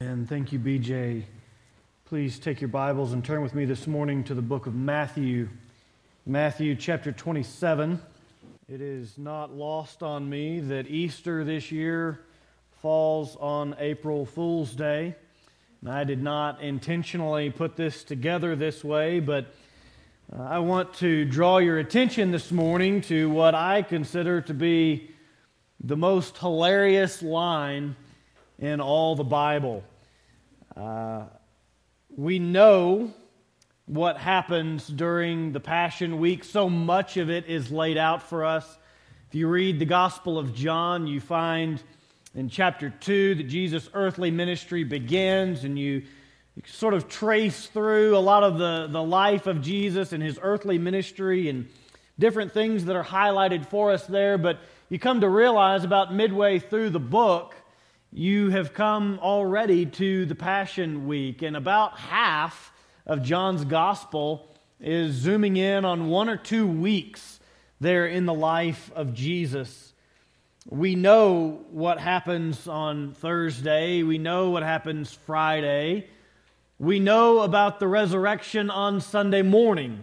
And thank you, BJ. Please take your Bibles and turn with me this morning to the book of Matthew. Matthew chapter 27. It is not lost on me that Easter this year falls on April Fool's Day. And I did not intentionally put this together this way, but I want to draw your attention this morning to what I consider to be the most hilarious line in all the Bible. We know what happens during the Passion Week. So much of it is laid out for us. If you read the Gospel of John, you find in chapter 2 that Jesus' earthly ministry begins, and you sort of trace through a lot of the life of Jesus and his earthly ministry and different things that are highlighted for us there. But you come to realize about midway through the book, you have come already to the Passion Week, and about half of John's Gospel is zooming in on 1 or 2 weeks there in the life of Jesus. We know what happens on Thursday. We know what happens Friday. We know about the resurrection on Sunday morning.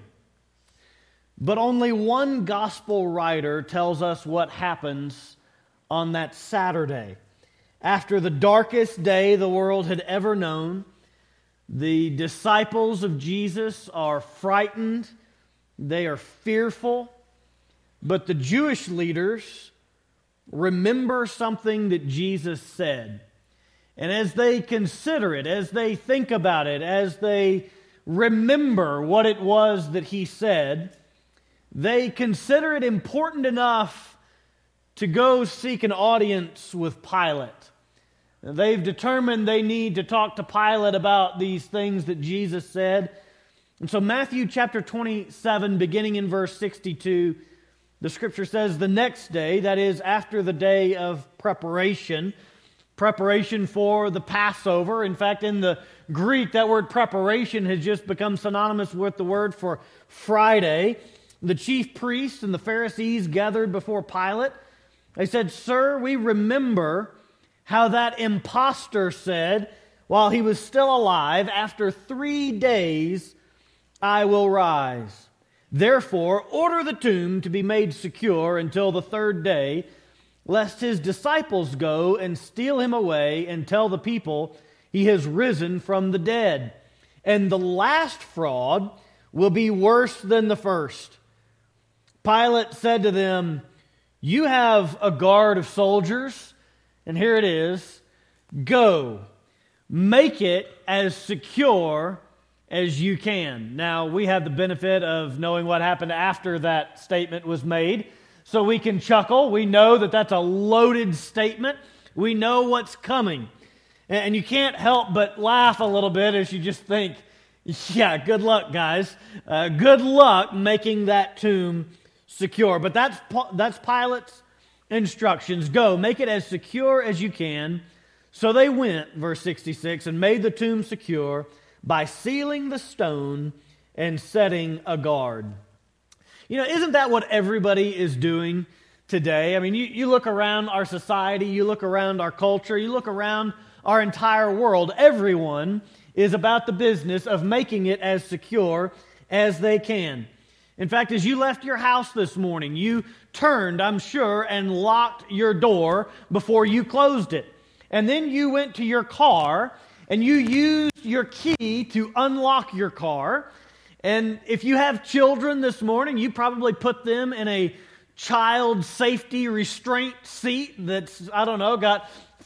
But only one Gospel writer tells us what happens on that Saturday. After the darkest day the world had ever known, the disciples of Jesus are frightened, they are fearful, but the Jewish leaders remember something that Jesus said. And as they consider it, as they think about it, as they remember what it was that he said, they consider it important enough to go seek an audience with Pilate. They've determined they need to talk to Pilate about these things that Jesus said. And so Matthew chapter 27, beginning in verse 62, the scripture says, the next day, that is after the day of preparation for the Passover. In fact, in the Greek, that word preparation has just become synonymous with the word for Friday. The chief priests and the Pharisees gathered before Pilate. They said, "Sir, we remember how that impostor said, while he was still alive, after 3 days I will rise. Therefore, order the tomb to be made secure until the 3rd day, lest his disciples go and steal him away and tell the people he has risen from the dead. And the last fraud will be worse than the first." Pilate said to them, "You have a guard of soldiers, and here it is. Go, make it as secure as you can." Now, we have the benefit of knowing what happened after that statement was made, so we can chuckle. We know that that's a loaded statement. We know what's coming. And you can't help but laugh a little bit as you just think, yeah, good luck, guys. Good luck making that tomb secure. But that's Pilate's instructions. Go, make it as secure as you can. So they went, verse 66, and made the tomb secure by sealing the stone and setting a guard. You know, isn't that what everybody is doing today? I mean, you look around our society, you look around our culture, you look around our entire world. Everyone is about the business of making it as secure as they can. In fact, as you left your house this morning, you turned, I'm sure, and locked your door before you closed it. And then you went to your car and you used your key to unlock your car. And if you have children this morning, you probably put them in a child safety restraint seat that's, I don't know, got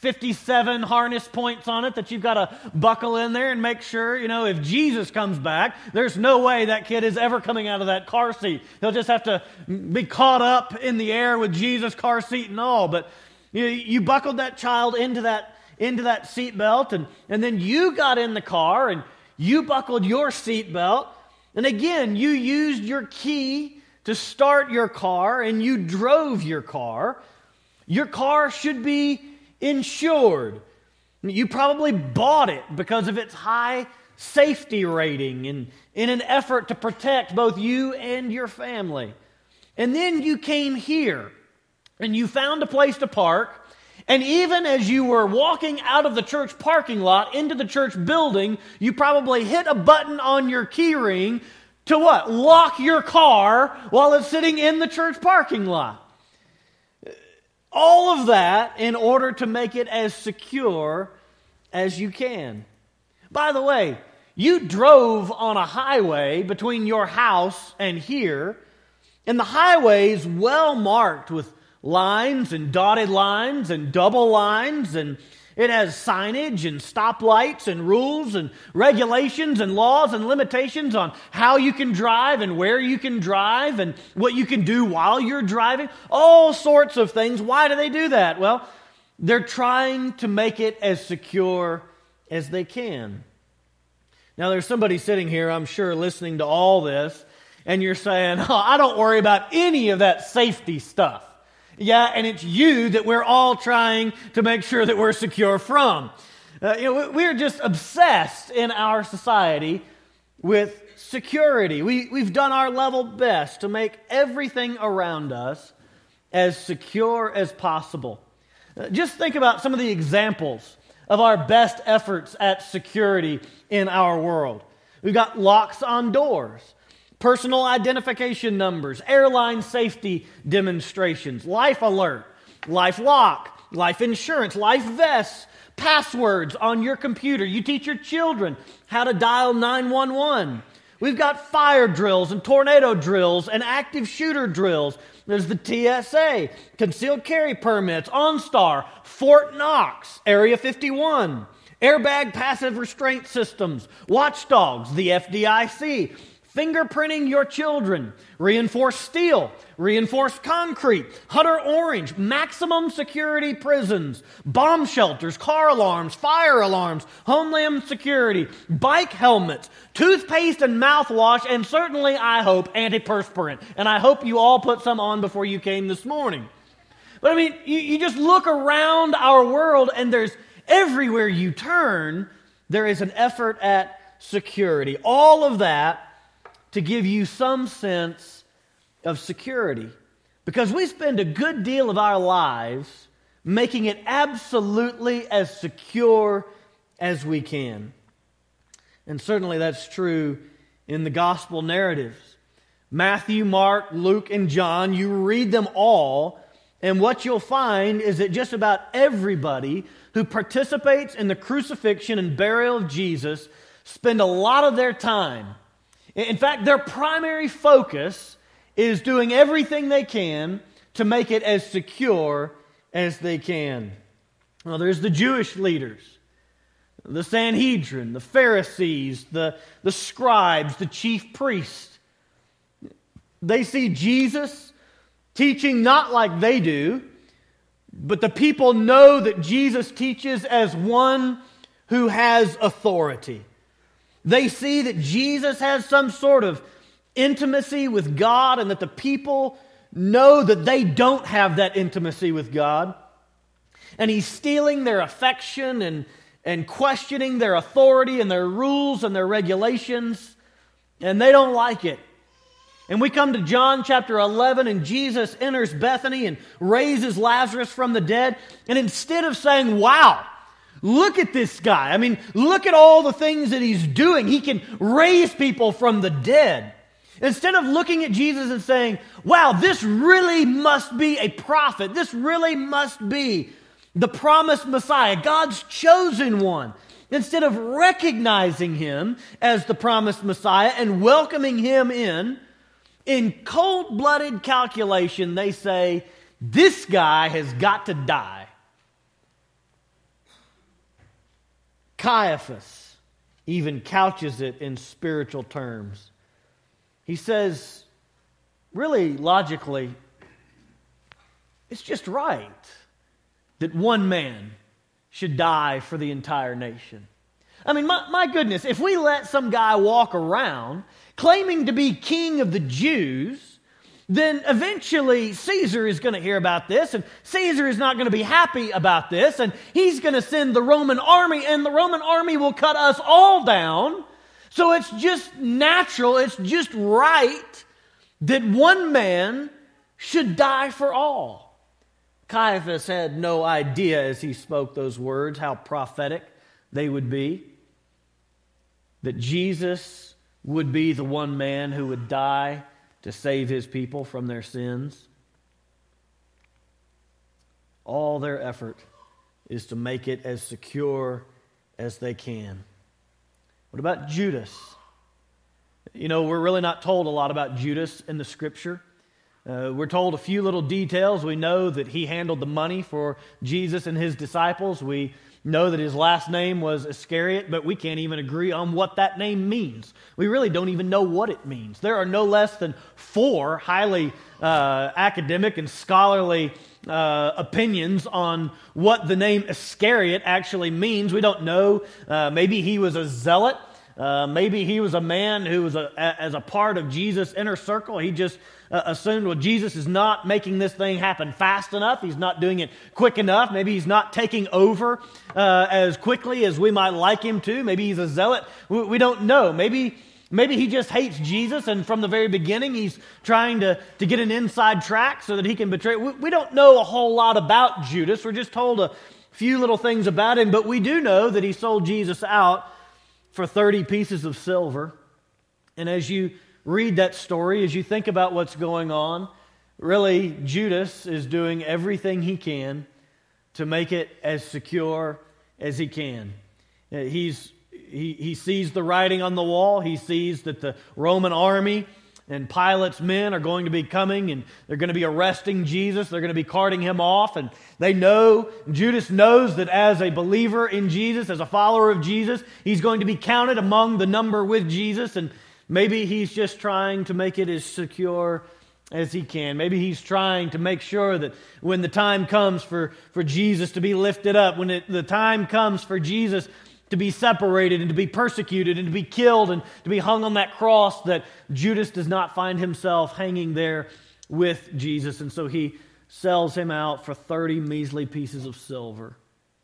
57 harness points on it that you've got to buckle in there and make sure, you know, if Jesus comes back, there's no way that kid is ever coming out of that car seat. He'll just have to be caught up in the air with Jesus' car seat and all. But you buckled that child into that seat belt, and then you got in the car and you buckled your seat belt. And again, you used your key to start your car and you drove your car. Your car should be insured. You probably bought it because of its high safety rating and in an effort to protect both you and your family. And then you came here and you found a place to park And even as you were walking out of the church parking lot into the church building, you probably hit a button on your key ring to what? Lock your car while it's sitting in the church parking lot. All of that in order to make it as secure as you can. By the way, you drove on a highway between your house and here, and the highway is well marked with lines and dotted lines and double lines, and it has signage and stoplights and rules and regulations and laws and limitations on how you can drive and where you can drive and what you can do while you're driving. All sorts of things. Why do they do that? Well, they're trying to make it as secure as they can. Now, there's somebody sitting here, I'm sure, listening to all this, and you're saying, oh, I don't worry about any of that safety stuff. Yeah, and it's you that we're all trying to make sure that we're secure from. We're just obsessed in our society with security. We've done our level best to make everything around us as secure as possible. Just think about some of the examples of our best efforts at security in our world. We've got locks on doors, personal identification numbers, airline safety demonstrations, life alert, life lock, life insurance, life vests, passwords on your computer. You teach your children how to dial 911. We've got fire drills and tornado drills and active shooter drills. There's the TSA, concealed carry permits, OnStar, Fort Knox, Area 51, airbag passive restraint systems, watchdogs, the FDIC, fingerprinting your children, reinforced steel, reinforced concrete, Hutter Orange, maximum security prisons, bomb shelters, car alarms, fire alarms, homeland security, bike helmets, toothpaste and mouthwash, and certainly, I hope, antiperspirant. And I hope you all put some on before you came this morning. But I mean, you just look around our world and there's everywhere you turn, there is an effort at security. All of that to give you some sense of security. Because we spend a good deal of our lives making it absolutely as secure as we can. And certainly that's true in the gospel narratives. Matthew, Mark, Luke, and John, you read them all, and what you'll find is that just about everybody who participates in the crucifixion and burial of Jesus spend a lot of their time. In fact, their primary focus is doing everything they can to make it as secure as they can. Well, there's the Jewish leaders, the Sanhedrin, the Pharisees, the scribes, the chief priests. They see Jesus teaching not like they do, but the people know that Jesus teaches as one who has authority. They see that Jesus has some sort of intimacy with God and that the people know that they don't have that intimacy with God. And he's stealing their affection and questioning their authority and their rules and their regulations. And they don't like it. And we come to John chapter 11 and Jesus enters Bethany and raises Lazarus from the dead. And instead of saying, wow, look at this guy. I mean, look at all the things that he's doing. He can raise people from the dead. Instead of looking at Jesus and saying, wow, this really must be a prophet. This really must be the promised Messiah, God's chosen one. Instead of recognizing him as the promised Messiah and welcoming him in cold-blooded calculation, they say, this guy has got to die. Caiaphas even couches it in spiritual terms. He says, really logically, it's just right that one man should die for the entire nation. I mean, my goodness, if we let some guy walk around claiming to be king of the Jews, then eventually Caesar is going to hear about this, and Caesar is not going to be happy about this, and he's going to send the Roman army, and the Roman army will cut us all down. So it's just natural, it's just right that one man should die for all. Caiaphas had no idea as he spoke those words how prophetic they would be, that Jesus would be the one man who would die to save his people from their sins. All their effort is to make it as secure as they can. What about Judas? You know, we're really not told a lot about Judas in the Scripture. We're told a few little details. We know that he handled the money for Jesus and his disciples. We know that his last name was Iscariot, but we can't even agree on what that name means. We really don't even know what it means. There are no less than 4 highly academic and scholarly opinions on what the name Iscariot actually means. We don't know. Maybe he was a zealot. Maybe he was a man who was as a part of Jesus' inner circle. He just assumed, well, Jesus is not making this thing happen fast enough. He's not doing it quick enough. Maybe he's not taking over as quickly as we might like him to. Maybe he's a zealot. We don't know. Maybe he just hates Jesus, and from the very beginning he's trying to get an inside track so that he can betray. We don't know a whole lot about Judas. We're just told a few little things about him, but we do know that he sold Jesus out for 30 pieces of silver. And as you read that story, as you think about what's going on, really Judas is doing everything he can to make it as secure as he can. He sees the writing on the wall. He sees that the Roman army and Pilate's men are going to be coming, and they're going to be arresting Jesus. They're going to be carting him off, and Judas knows that as a believer in Jesus, as a follower of Jesus, he's going to be counted among the number with Jesus, and maybe he's just trying to make it as secure as he can. Maybe he's trying to make sure that when the time comes for Jesus to be lifted up, when the time comes for Jesus to be separated and to be persecuted and to be killed and to be hung on that cross, that Judas does not find himself hanging there with Jesus. And so he sells him out for 30 measly pieces of silver.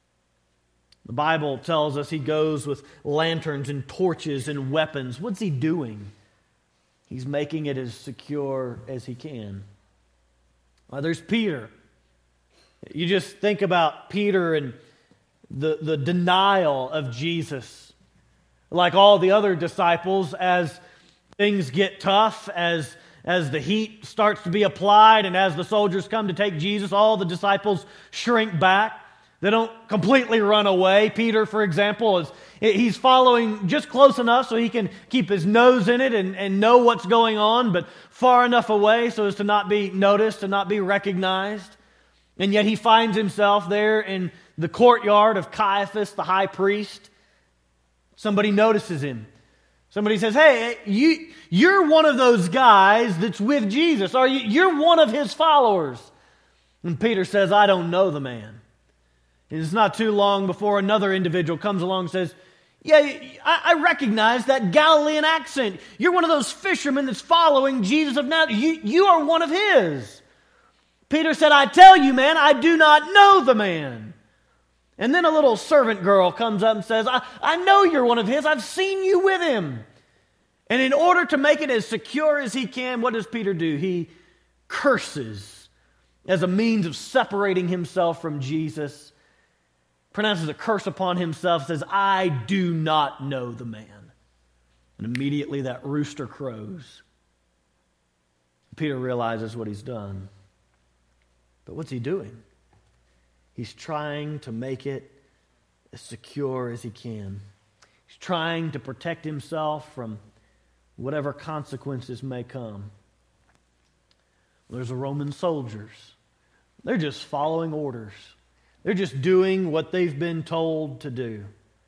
The Bible tells us he goes with lanterns and torches and weapons. What's he doing? He's making it as secure as he can. Well, there's Peter. You just think about Peter and the denial of Jesus. Like all the other disciples, as things get tough, as the heat starts to be applied, and as the soldiers come to take Jesus, all the disciples shrink back. They don't completely run away. Peter, for example, he's following just close enough so he can keep his nose in it and know what's going on, but far enough away so as to not be noticed and not be recognized. And yet he finds himself there in the courtyard of Caiaphas, the high priest. Somebody notices him. Somebody says, hey, you're one of those guys that's with Jesus. You're one of his followers. And Peter says, I don't know the man. And it's not too long before another individual comes along and says, yeah, I recognize that Galilean accent. You're one of those fishermen that's following Jesus of Nazareth. You are one of his. Peter said, I tell you, man, I do not know the man. And then a little servant girl comes up and says, I know you're one of his. I've seen you with him. And in order to make it as secure as he can, what does Peter do? He curses as a means of separating himself from Jesus, pronounces a curse upon himself, says, I do not know the man. And immediately that rooster crows. Peter realizes what he's done. But what's he doing? He's trying to make it as secure as he can. He's trying to protect himself from whatever consequences may come. There's the Roman soldiers. They're just following orders. They're just doing what they've been told to do.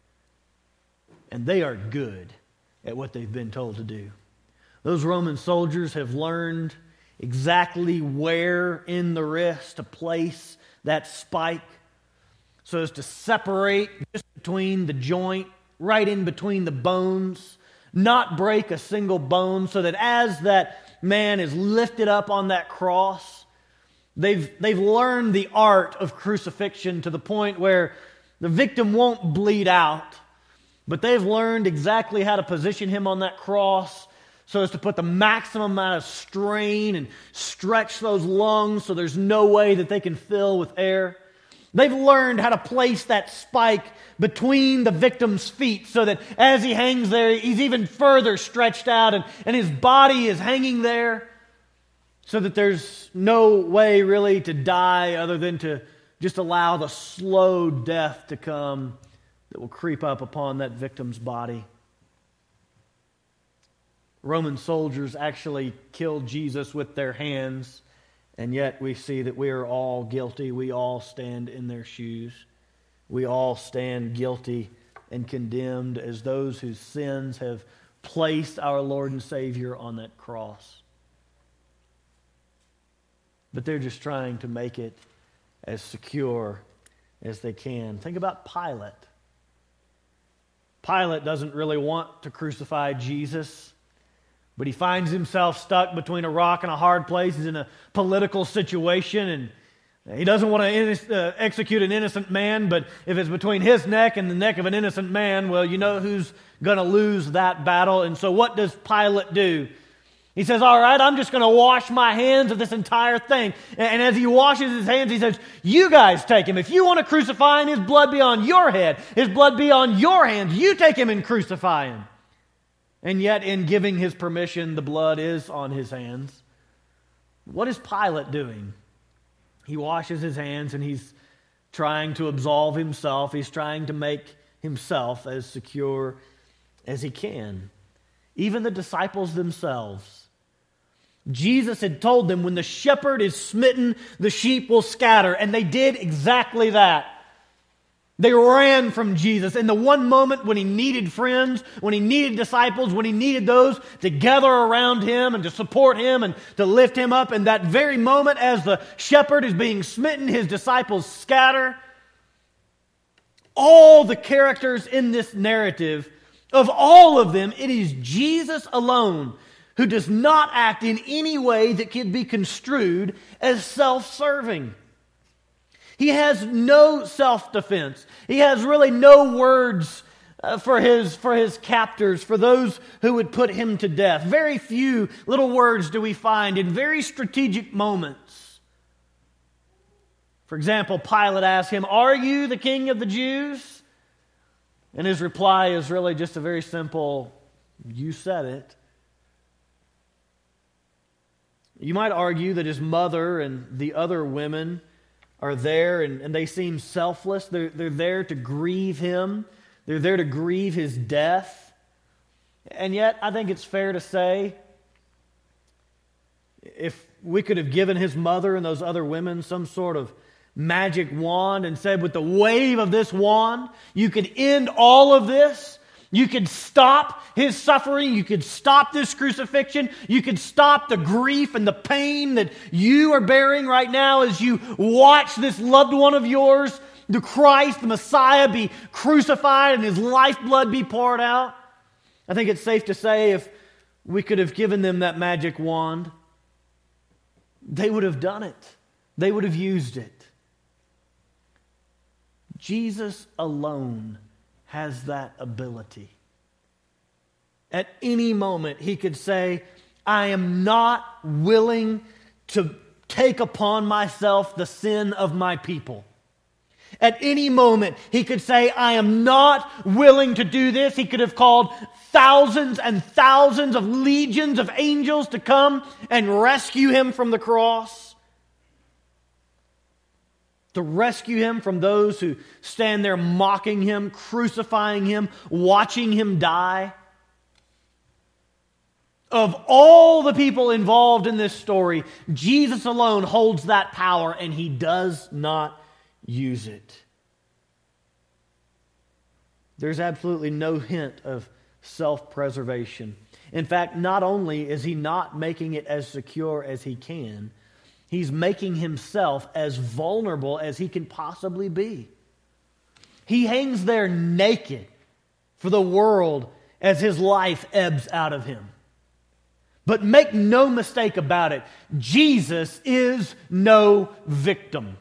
And they are good at what they've been told to do. Those Roman soldiers have learned exactly where in the wrist to place that spike so as to separate just between the joint, right in between the bones, not break a single bone, so that as that man is lifted up on that cross, they've learned the art of crucifixion to the point where the victim won't bleed out, but they've learned exactly how to position him on that cross so as to put the maximum amount of strain and stretch those lungs so there's no way that they can fill with air. They've learned how to place that spike between the victim's feet so that as he hangs there, he's even further stretched out and his body is hanging there so that there's no way really to die other than to just allow the slow death to come that will creep up upon that victim's body. Roman soldiers actually killed Jesus with their hands, and yet we see that we are all guilty. We all stand in their shoes. We all stand guilty and condemned as those whose sins have placed our Lord and Savior on that cross. But they're just trying to make it as secure as they can. Think about Pilate. Pilate doesn't really want to crucify Jesus, but he finds himself stuck between a rock and a hard place. He's in a political situation, and he doesn't want to execute an innocent man, but if it's between his neck and the neck of an innocent man, well, you know who's going to lose that battle. And so what does Pilate do? He says, all right, I'm just going to wash my hands of this entire thing. And as he washes his hands, he says, you guys take him. If you want to crucify him, his blood be on your head. His blood be on your hands. You take him and crucify him. And yet, in giving his permission, the blood is on his hands. What is Pilate doing? He washes his hands and he's trying to absolve himself. He's trying to make himself as secure as he can. Even the disciples themselves. Jesus had told them, when the shepherd is smitten, the sheep will scatter. And they did exactly that. They ran from Jesus in the one moment when he needed friends, when he needed disciples, when he needed those to gather around him and to support him and to lift him up. And that very moment, as the shepherd is being smitten, his disciples scatter. All the characters in this narrative, of all of them, it is Jesus alone who does not act in any way that can be construed as self-serving. He has no self-defense. He has really no words for his captors, for those who would put him to death. Very few little words do we find in very strategic moments. For example, Pilate asks him, "Are you the king of the Jews?" And his reply is really just a very simple, "You said it." You might argue that his mother and the other women are there and they seem selfless. They're there to grieve him. They're there to grieve his death. And yet, I think it's fair to say, if we could have given his mother and those other women some sort of magic wand and said, with the wave of this wand, you could end all of this. You could stop his suffering. You could stop this crucifixion. You could stop the grief and the pain that you are bearing right now as you watch this loved one of yours, the Christ, the Messiah, be crucified and his lifeblood be poured out. I think it's safe to say if we could have given them that magic wand, they would have done it. They would have used it. Jesus alone has that ability. At any moment, he could say, I am not willing to take upon myself the sin of my people. At any moment, he could say, I am not willing to do this. He could have called thousands and thousands of legions of angels to come and rescue him from the cross. To rescue him from those who stand there mocking him, crucifying him, watching him die. Of all the people involved in this story, Jesus alone holds that power, and he does not use it. There's absolutely no hint of self-preservation. In fact, not only is he not making it as secure as he can, he's making himself as vulnerable as he can possibly be. He hangs there naked for the world as his life ebbs out of him. But make no mistake about it, Jesus is no victim.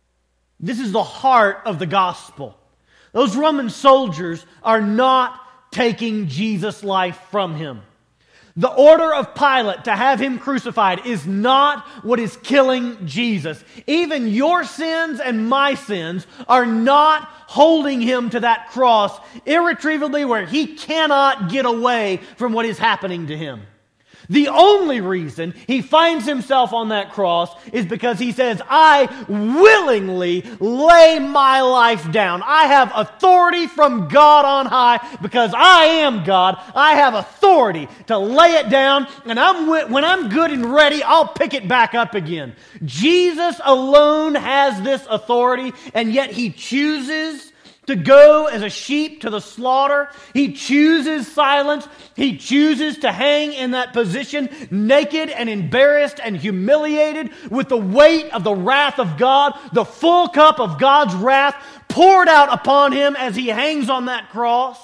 This is the heart of the gospel. Those Roman soldiers are not taking Jesus' life from him. The order of Pilate to have him crucified is not what is killing Jesus. Even your sins and my sins are not holding him to that cross irretrievably where he cannot get away from what is happening to him. The only reason he finds himself on that cross is because he says, I willingly lay my life down. I have authority from God on high because I am God. I have authority to lay it down, and when I'm good and ready, I'll pick it back up again. Jesus alone has this authority, and yet he chooses to go as a sheep to the slaughter. He chooses silence. He chooses to hang in that position, naked and embarrassed and humiliated with the weight of the wrath of God, the full cup of God's wrath poured out upon him as he hangs on that cross.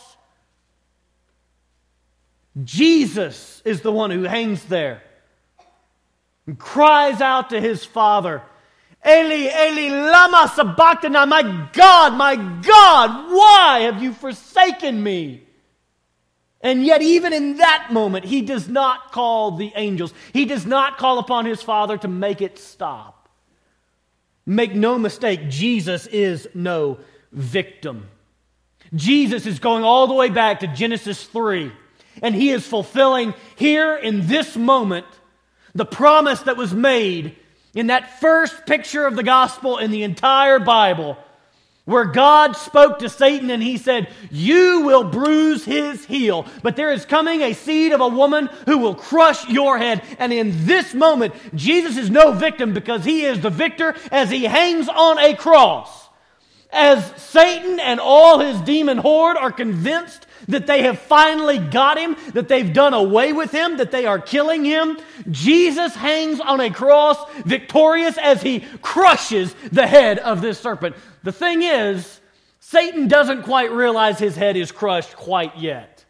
Jesus is the one who hangs there and cries out to his Father, Eli, Eli, lama sabachthani, my God, why have you forsaken me? And yet even in that moment, he does not call the angels. He does not call upon his Father to make it stop. Make no mistake, Jesus is no victim. Jesus is going all the way back to Genesis 3, and he is fulfilling here in this moment the promise that was made in that first picture of the gospel in the entire Bible, where God spoke to Satan and he said, you will bruise his heel, but there is coming a seed of a woman who will crush your head. And in this moment, Jesus is no victim because he is the victor as he hangs on a cross. As Satan and all his demon horde are convinced that they have finally got him, that they've done away with him, that they are killing him, Jesus hangs on a cross victorious as he crushes the head of this serpent. The thing is, Satan doesn't quite realize his head is crushed quite yet.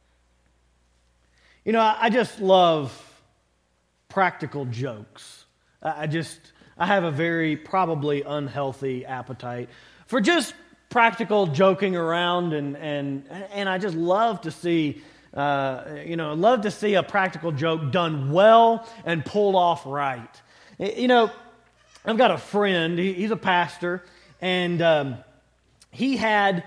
You know, I just love practical jokes. I have a very probably unhealthy appetite for just practical joking around, and I just love to see, a practical joke done well and pulled off right. You know, I've got a friend. He's a pastor, and he had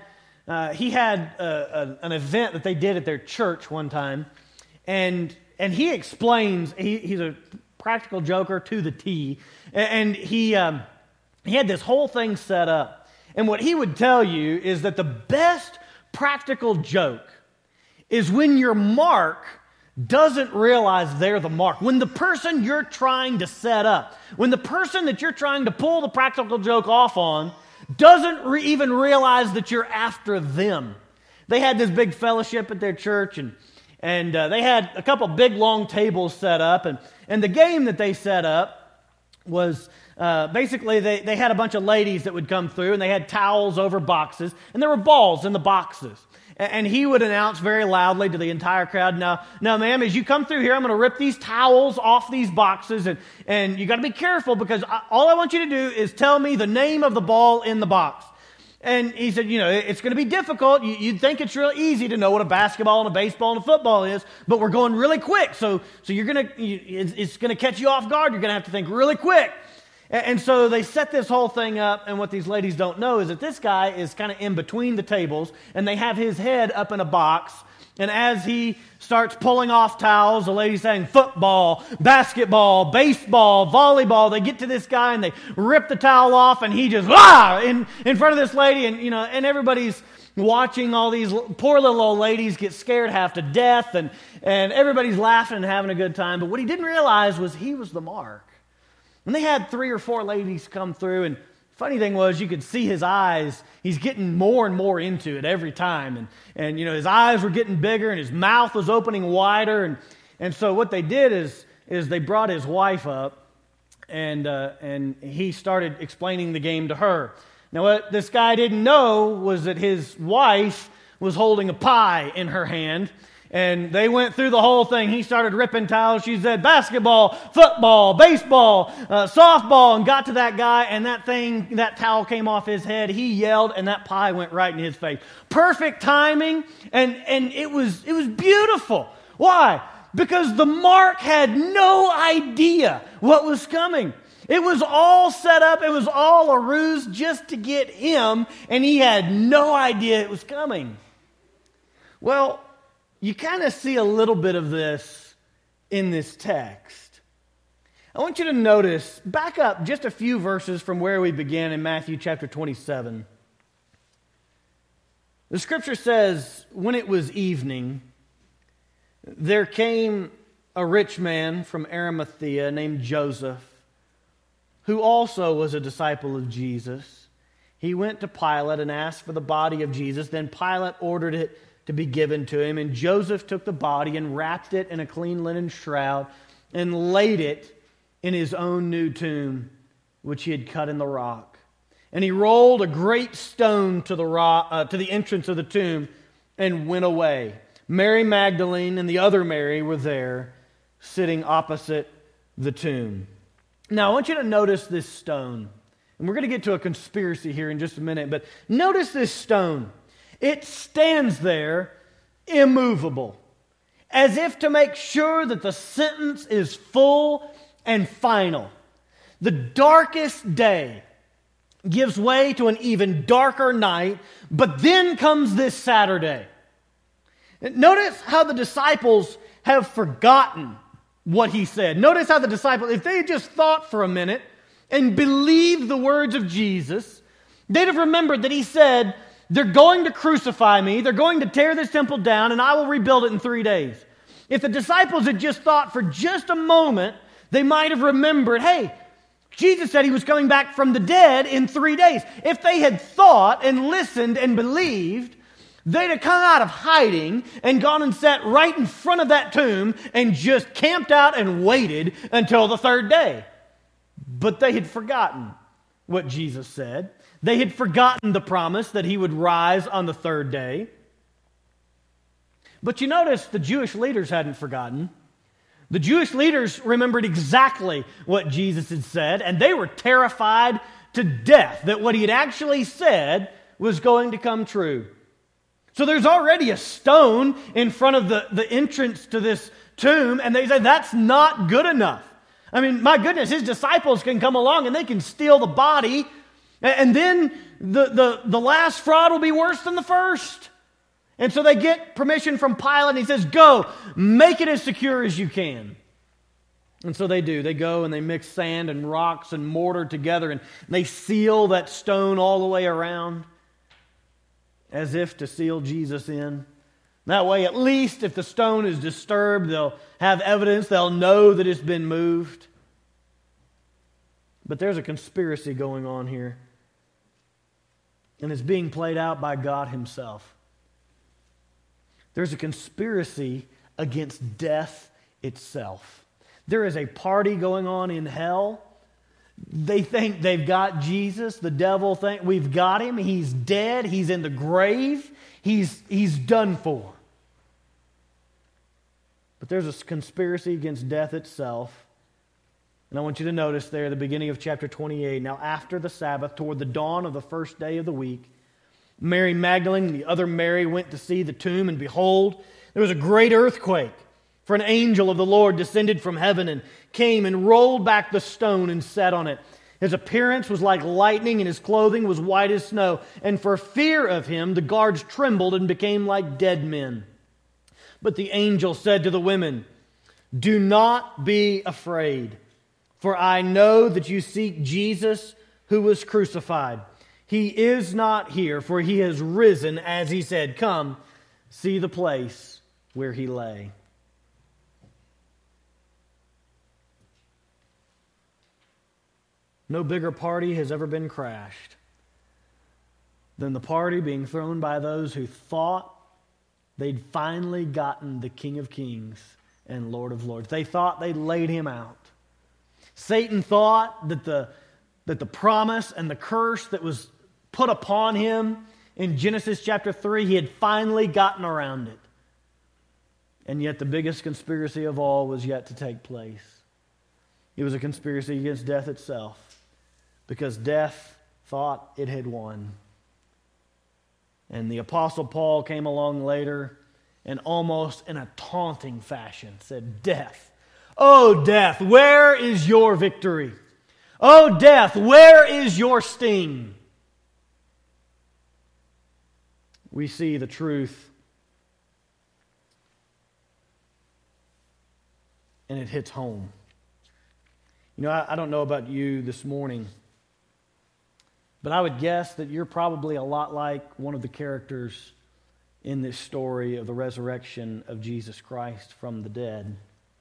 an event that they did at their church one time, and he explains. He's a practical joker to the T, and he had this whole thing set up. And what he would tell you is that the best practical joke is when your mark doesn't realize they're the mark. When the person you're trying to set up, when the person that you're trying to pull the practical joke off on doesn't even realize that you're after them. They had this big fellowship at their church, and they had a couple big long tables set up, and the game that they set up was basically they had a bunch of ladies that would come through, and they had towels over boxes, and there were balls in the boxes. And he would announce very loudly to the entire crowd, now, ma'am, as you come through here, I'm going to rip these towels off these boxes, and you got to be careful because all I want you to do is tell me the name of the ball in the box. And he said, it's going to be difficult. You'd think it's real easy to know what a basketball and a baseball and a football is, but we're going really quick. So it's going to catch you off guard. You're going to have to think really quick. And so they set this whole thing up, and what these ladies don't know is that this guy is kind of in between the tables, and they have his head up in a box, and as he starts pulling off towels, the lady's saying football, basketball, baseball, volleyball, they get to this guy, and they rip the towel off, and he just, in front of this lady, and everybody's watching all these poor little old ladies get scared half to death, and everybody's laughing and having a good time, but what he didn't realize was he was the mark. And they had 3 or 4 ladies come through, and the funny thing was you could see his eyes. He's getting more and more into it every time. And his eyes were getting bigger, and his mouth was opening wider. And so what they did is they brought his wife up, and he started explaining the game to her. Now what this guy didn't know was that his wife was holding a pie in her hand. And they went through the whole thing. He started ripping towels. She said basketball, football, baseball, softball, and got to that guy, and that towel came off his head. He yelled, and that pie went right in his face. Perfect timing, and it was beautiful. Why? Because the Mark had no idea what was coming. It was all set up. It was all a ruse just to get him, and he had no idea it was coming. Well, you kind of see a little bit of this in this text. I want you to notice, back up just a few verses from where we began in Matthew chapter 27. The scripture says, when it was evening, there came a rich man from Arimathea named Joseph, who also was a disciple of Jesus. He went to Pilate and asked for the body of Jesus. Then Pilate ordered it to be given to him. And Joseph took the body and wrapped it in a clean linen shroud and laid it in his own new tomb, which he had cut in the rock. And he rolled a great stone to the entrance of the tomb and went away. Mary Magdalene and the other Mary were there, sitting opposite the tomb. Now, I want you to notice this stone. And we're going to get to a conspiracy here in just a minute, but notice this stone. It stands there immovable, as if to make sure that the sentence is full and final. The darkest day gives way to an even darker night, but then comes this Saturday. Notice how the disciples have forgotten what he said. Notice how the disciples, if they had just thought for a minute and believed the words of Jesus, they'd have remembered that he said, they're going to crucify me, they're going to tear this temple down, and I will rebuild it in 3 days. If the disciples had just thought for just a moment, they might have remembered, hey, Jesus said he was coming back from the dead in 3 days. If they had thought and listened and believed, they'd have come out of hiding and gone and sat right in front of that tomb and just camped out and waited until the third day. But they had forgotten what Jesus said. They had forgotten the promise that he would rise on the third day. But you notice the Jewish leaders hadn't forgotten. The Jewish leaders remembered exactly what Jesus had said, and they were terrified to death that what he had actually said was going to come true. So there's already a stone in front of the entrance to this tomb, and they say that's not good enough. I mean, my goodness, his disciples can come along and they can steal the body, and then the last fraud will be worse than the first. And so they get permission from Pilate, and he says, go, make it as secure as you can. And so they do. They go and they mix sand and rocks and mortar together, and they seal that stone all the way around, as if to seal Jesus in. That way, at least if the stone is disturbed, they'll have evidence, they'll know that it's been moved. But there's a conspiracy going on here, and it's being played out by God himself. There's a conspiracy against death itself. There is a party going on in hell. They think they've got Jesus. The devil think we've got him. He's dead. He's in the grave. He's done for. But there's a conspiracy against death itself. And I want you to notice there at the beginning of chapter 28, now after the Sabbath, toward the dawn of the first day of the week, Mary Magdalene and the other Mary went to see the tomb, and behold, there was a great earthquake. For an angel of the Lord descended from heaven and came and rolled back the stone and sat on it. His appearance was like lightning, and his clothing was white as snow. And for fear of him, the guards trembled and became like dead men. But the angel said to the women, do not be afraid, for I know that you seek Jesus who was crucified. He is not here, for he has risen, as he said. Come, see the place where he lay. No bigger party has ever been crashed than the party being thrown by those who thought they'd finally gotten the King of Kings and Lord of Lords. They thought they'd laid him out. Satan thought that the promise and the curse that was put upon him in Genesis chapter 3, he had finally gotten around it. And yet the biggest conspiracy of all was yet to take place. It was a conspiracy against death itself, because death thought it had won. And the Apostle Paul came along later and almost in a taunting fashion said, "Death, oh death, where is your victory? Oh death, where is your sting?" We see the truth, and it hits home. You know, I don't know about you this morning, but I would guess that you're probably a lot like one of the characters in this story of the resurrection of Jesus Christ from the dead.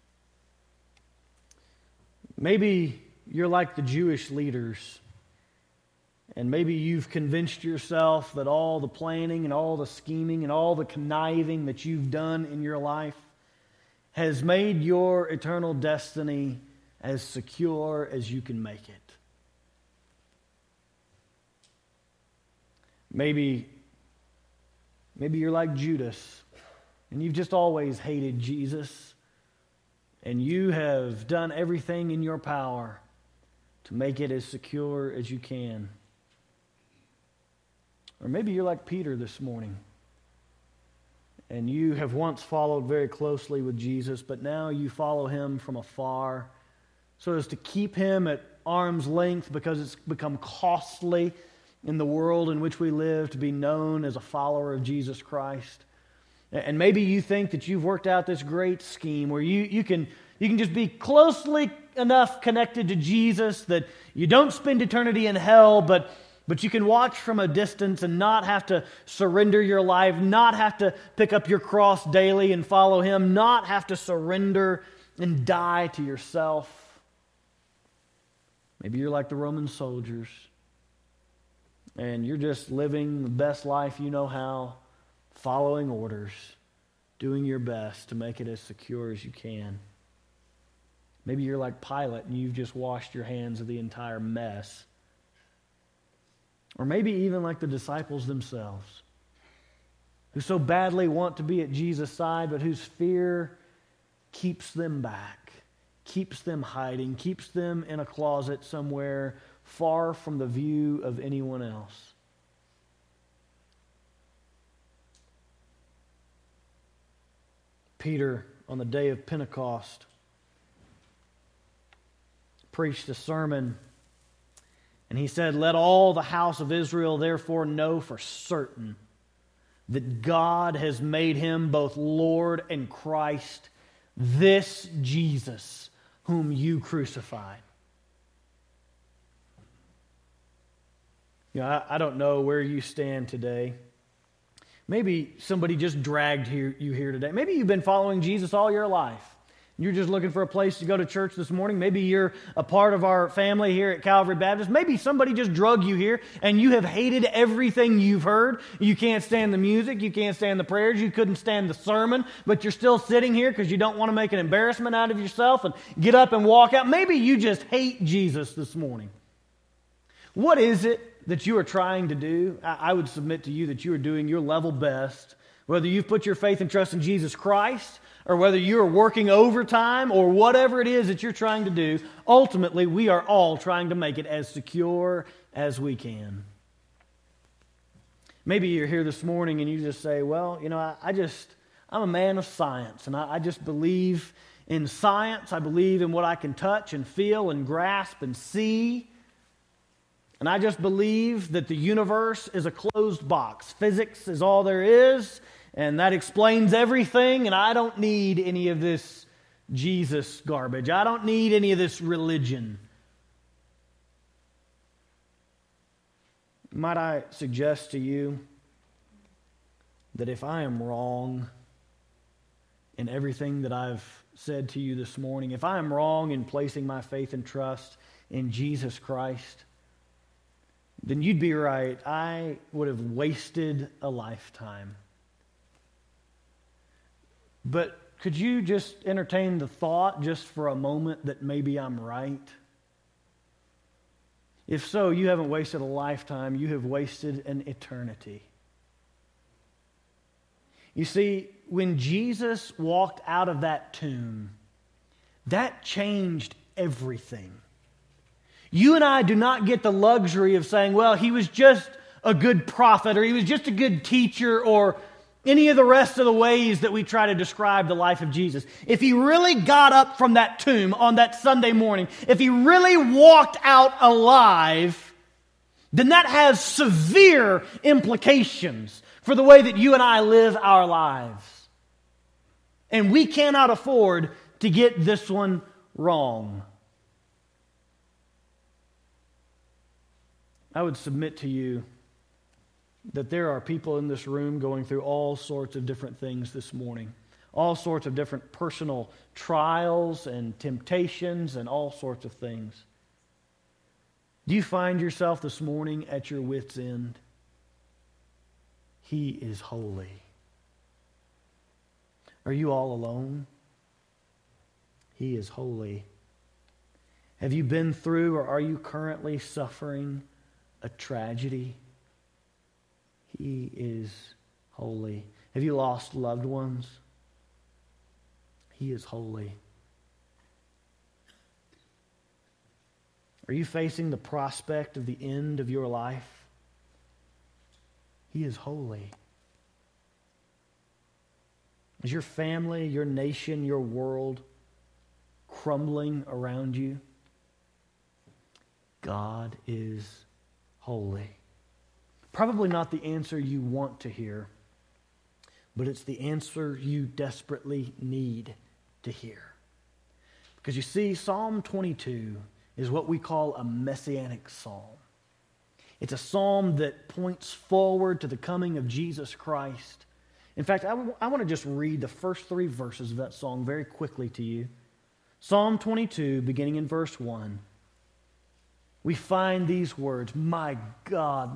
Maybe you're like the Jewish leaders, and maybe you've convinced yourself that all the planning and all the scheming and all the conniving that you've done in your life has made your eternal destiny as secure as you can make it. Maybe you're like Judas, and you've just always hated Jesus, and you have done everything in your power to make it as secure as you can. Or maybe you're like Peter this morning, and you have once followed very closely with Jesus, but now you follow him from afar so as to keep him at arm's length because it's become costly in the world in which we live to be known as a follower of Jesus Christ. And maybe you think that you've worked out this great scheme where you can just be closely enough connected to Jesus that you don't spend eternity in hell, but you can watch from a distance and not have to surrender your life, not have to pick up your cross daily and follow him, not have to surrender and die to yourself. Maybe you're like the Roman soldiers, and you're just living the best life you know how, following orders, doing your best to make it as secure as you can. Maybe you're like Pilate, and you've just washed your hands of the entire mess. Or maybe even like the disciples themselves, who so badly want to be at Jesus' side, but whose fear keeps them back, keeps them hiding, keeps them in a closet somewhere far from the view of anyone else. Peter, on the day of Pentecost, preached a sermon, and he said, "Let all the house of Israel therefore know for certain that God has made him both Lord and Christ, this Jesus whom you crucified." You know, I don't know where you stand today. Maybe somebody just dragged you here today. Maybe you've been following Jesus all your life. You're just looking for a place to go to church this morning. Maybe you're a part of our family here at Calvary Baptist. Maybe somebody just drug you here and you have hated everything you've heard. You can't stand the music. You can't stand the prayers. You couldn't stand the sermon, but you're still sitting here because you don't want to make an embarrassment out of yourself and get up and walk out. Maybe you just hate Jesus this morning. What is it that you are trying to do? I would submit to you that you are doing your level best, whether you've put your faith and trust in Jesus Christ or whether you're working overtime or whatever it is that you're trying to do. Ultimately, we are all trying to make it as secure as we can. Maybe you're here this morning and you just say, well, you know, I'm a man of science, and I just believe in science. I believe in what I can touch and feel and grasp and see. And I just believe that the universe is a closed box. Physics is all there is, and that explains everything, and I don't need any of this Jesus garbage. I don't need any of this religion. Might I suggest to you that if I am wrong in everything that I've said to you this morning, if I am wrong in placing my faith and trust in Jesus Christ, then you'd be right. I would have wasted a lifetime. But could you just entertain the thought just for a moment that maybe I'm right? If so, you haven't wasted a lifetime. You have wasted an eternity. You see, when Jesus walked out of that tomb, that changed everything. You and I do not get the luxury of saying, well, he was just a good prophet, or he was just a good teacher, or any of the rest of the ways that we try to describe the life of Jesus. If he really got up from that tomb on that Sunday morning, if he really walked out alive, then that has severe implications for the way that you and I live our lives. And we cannot afford to get this one wrong. I would submit to you that there are people in this room going through all sorts of different things this morning. All sorts of different personal trials and temptations and all sorts of things. Do you find yourself this morning at your wit's end? He is holy. Are you all alone? He is holy. Have you been through, or are you currently suffering a tragedy? He is holy. Have you lost loved ones? He is holy. Are you facing the prospect of the end of your life? He is holy. Is your family, your nation, your world crumbling around you? God is holy. Probably not the answer you want to hear, but it's the answer you desperately need to hear. Because you see, Psalm 22 is what we call a messianic psalm. It's a psalm that points forward to the coming of Jesus Christ. In fact, I want to just read the first 3 verses of that song very quickly to you. Psalm 22, beginning in verse 1. We find these words, my God,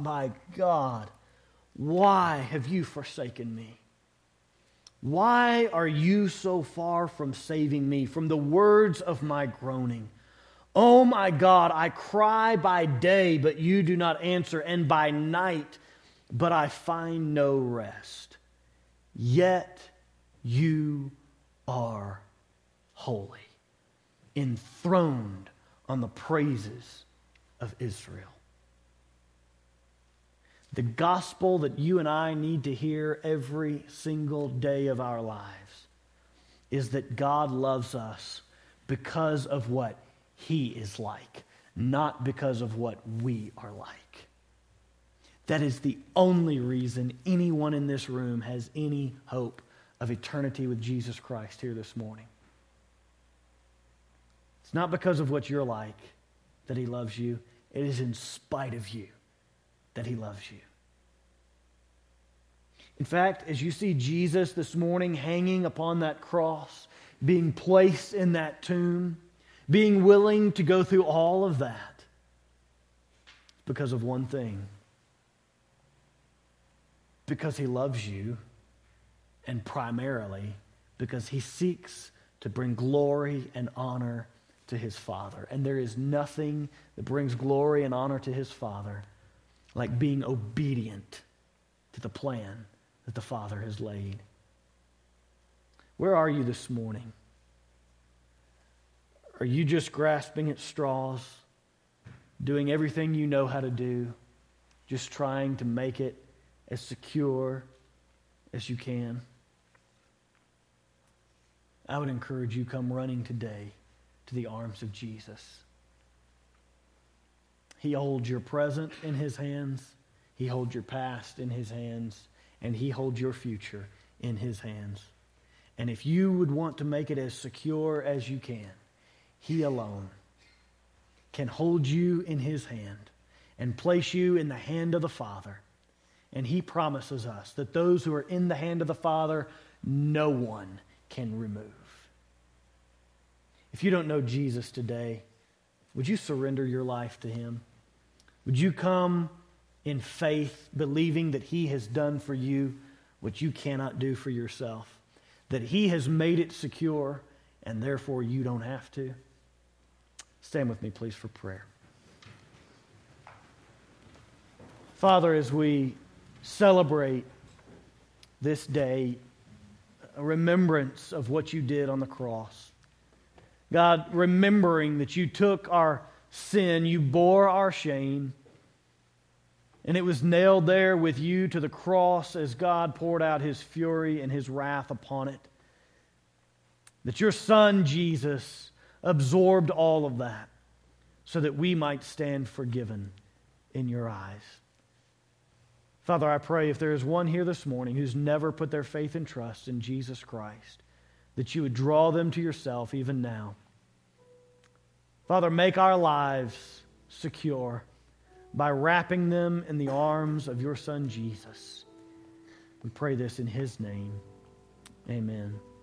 why have you forsaken me? Why are you so far from saving me, from the words of my groaning? Oh my God, I cry by day, but you do not answer, and by night, but I find no rest. Yet you are holy, enthroned on the praises of Israel. The gospel that you and I need to hear every single day of our lives is that God loves us because of what He is like, not because of what we are like. That is the only reason anyone in this room has any hope of eternity with Jesus Christ here this morning. It's not because of what you're like that He loves you. It is in spite of you that He loves you. In fact, as you see Jesus this morning hanging upon that cross, being placed in that tomb, being willing to go through all of that, because of one thing. Because He loves you, and primarily because He seeks to bring glory and honor to His Father. And there is nothing that brings glory and honor to His Father like being obedient to the plan that the Father has laid. Where are you this morning? Are you just grasping at straws, doing everything you know how to do, just trying to make it as secure as you can? I would encourage you, come running today to the arms of Jesus. He holds your present in His hands. He holds your past in His hands. And He holds your future in His hands. And if you would want to make it as secure as you can, He alone can hold you in His hand and place you in the hand of the Father. And He promises us that those who are in the hand of the Father, no one can remove. If you don't know Jesus today, would you surrender your life to Him? Would you come in faith, believing that He has done for you what you cannot do for yourself? That He has made it secure, and therefore you don't have to? Stand with me, please, for prayer. Father, as we celebrate this day, a remembrance of what you did on the cross. God, remembering that you took our sin, you bore our shame, and it was nailed there with you to the cross as God poured out His fury and His wrath upon it. That your Son, Jesus, absorbed all of that so that we might stand forgiven in your eyes. Father, I pray if there is one here this morning who's never put their faith and trust in Jesus Christ, that you would draw them to yourself even now. Father, make our lives secure by wrapping them in the arms of your Son, Jesus. We pray this in His name. Amen.